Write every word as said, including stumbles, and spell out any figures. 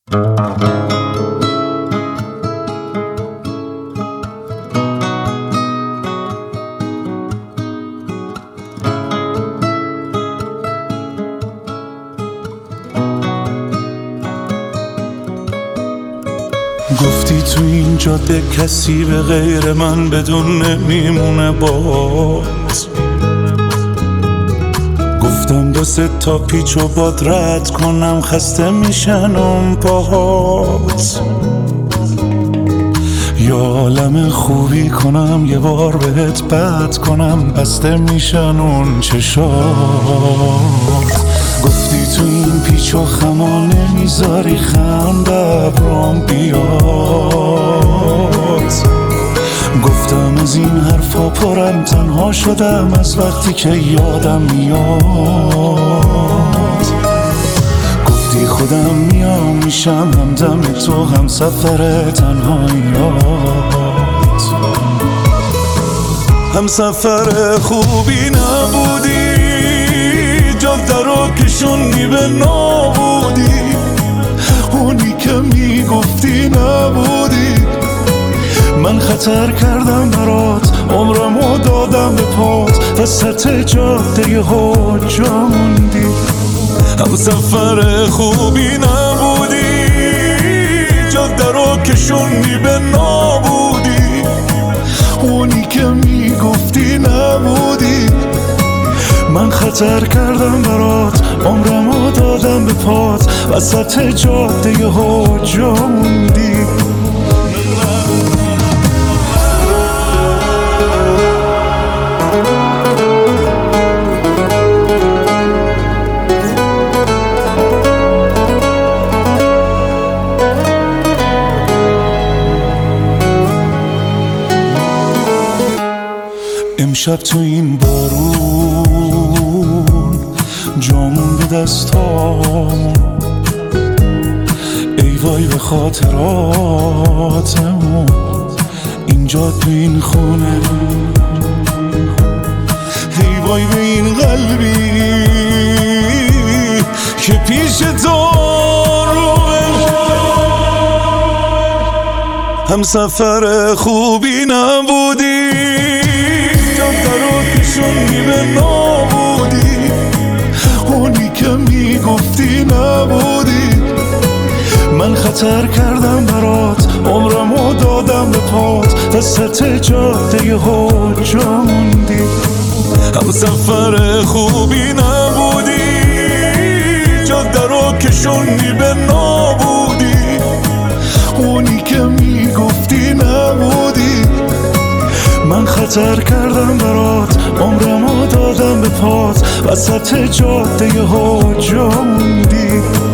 گفتی تو این جاده کسی به غیر من بدون نمیمونه باز. گفتم دو سه تا پیچ و باد رد کنم، خسته میشن اون پاهات. یا عالم خوبی کنم یه بار بهت بد کنم، بسته میشن اون چشات. گفتی تو این پیچ و خما نمیذاری خنده برام بیاد. گفتم از این حرفا پرم، تنها شدم از وقتی که یادم میاد. گفتی خودم میام میشم همدم تو، هم سفر تنهاییات. هم سفر خوبی نبودی، جاده رو کشوندی به نابودی. اونی که میگفتی نبودی. من خطر کردم برات، عمرمو دادم به پات، وسط جاده یهو جا موندی. هم سفر خوبی نبودی، جاده رو کشوندی به نابودی. اونی که میگفتی نبودی. من خطر کردم برات، عمرمو دادم به پات، وسط جاده یهو جا موندی. امشب تو این بارون جامون به دستامون، ای وای به خاطراتمون. اینجا تو این خونه، ای وای به این قلبی که پیش تو روش. هم سفر خوبی نبودی، جاده رو کشوندی به نابودی. اونی که میگفتی نبودی. من خطر کردم برات، عمرمو دادم به پات، وسط جاده یهو جا موندی. هم سفر خوبی نبودی، جاده رو کشوندی به نابودی. اونی که میگفتی نبودی. من خطر کردم برات، عمرمو دادم به پات، وسط جاده یهو جا موندی.